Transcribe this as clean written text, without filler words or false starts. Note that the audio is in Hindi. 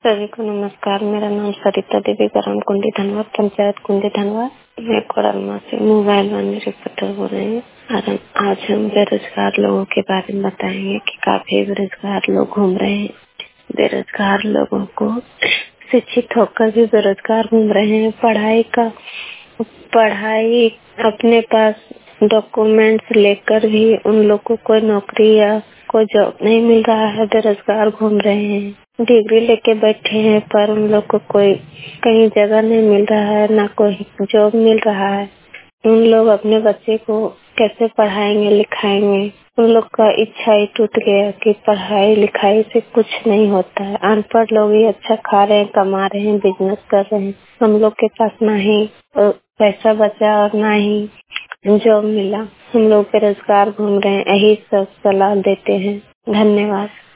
सभी को नमस्कार। मेरा नाम सरिता देवी, ग्राम कुंडी धनवा, पंचायत कुंडी धनवा। मैं कोरलमा से मोबाइल वाले रिपोर्टर बोल रही हूँ। आज हम बेरोजगार लोगों के बारे में बताएंगे कि काफी बेरोजगार लोग घूम रहे हैं। बेरोजगार लोगों को शिक्षित होकर भी बेरोजगार घूम रहे हैं। पढ़ाई अपने पास डॉक्यूमेंट्स लेकर भी उन लोग को कोई नौकरी या कोई जॉब नहीं मिल रहा है। बेरोजगार घूम रहे हैं। डिग्री लेके बैठे हैं पर उन लोग को कोई कहीं जगह नहीं मिल रहा है, ना कोई जॉब मिल रहा है। उन लोग अपने बच्चे को कैसे पढ़ाएंगे लिखाएंगे। उन लोग का इच्छा ही टूट गया कि पढ़ाई लिखाई से कुछ नहीं होता है। अनपढ़ लोग ही अच्छा खा रहे हैं, कमा रहे हैं, बिजनेस कर रहे हैं। हम लोग के पास ना ही पैसा बचा और ना ही जॉब मिला। हम लोग बेरोजगार घूम रहे हैं। यही सब सलाह देते हैं। धन्यवाद।